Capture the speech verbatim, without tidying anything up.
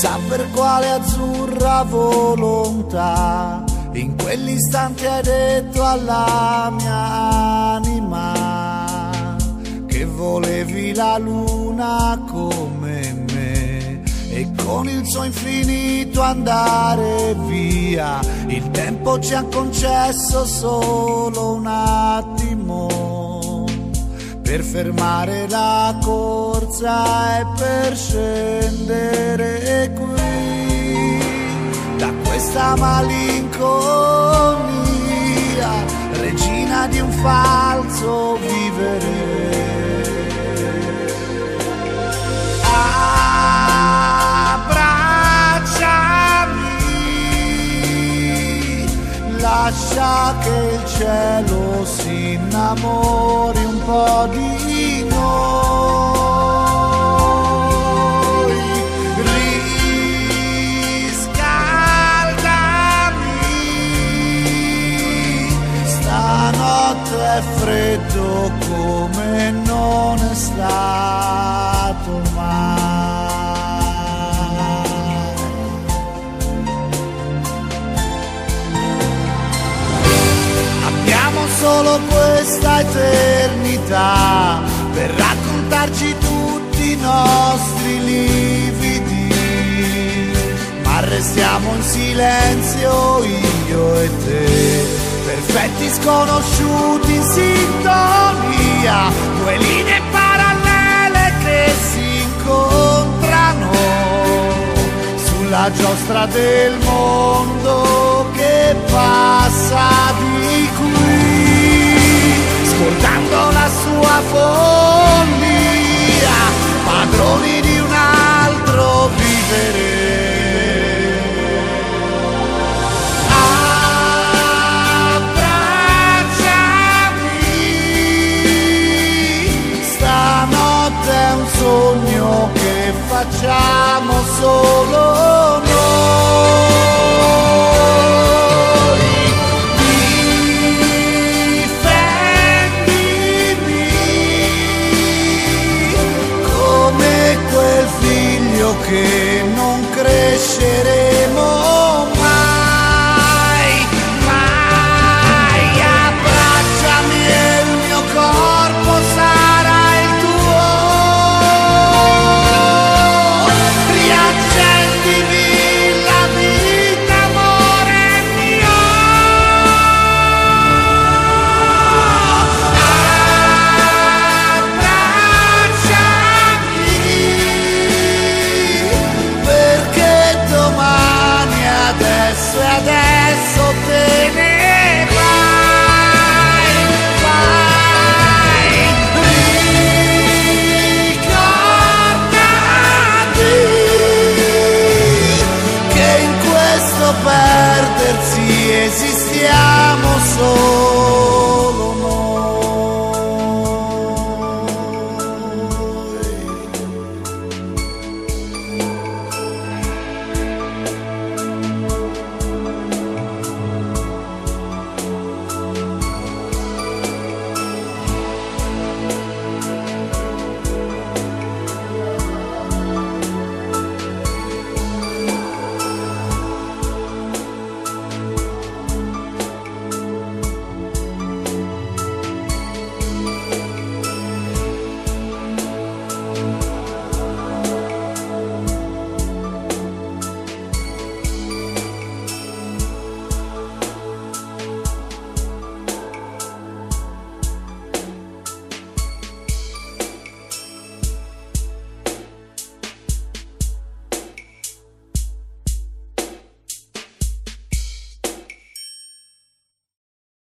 chissà per quale azzurra volontà, in quell'istante hai detto alla mia anima che volevi la luna come me e con il suo infinito andare via. Il tempo ci ha concesso solo un attimo per fermare la corsa e per scendere qui da questa malinconia, regina di un falso vivere. Abbracciami, lascia che il cielo si innamori un po' di noi. Riscaldami, stanotte è freddo come non è stato mai. Abbiamo solo questa eternità per raccontarci tutti i nostri lividi, ma restiamo in silenzio io e te, perfetti sconosciuti in sintonia, due linee parallele che si incontrano sulla giostra del mondo che passa di qui, scordando la sua follia, padroni di un altro vivere. È un sogno che facciamo solo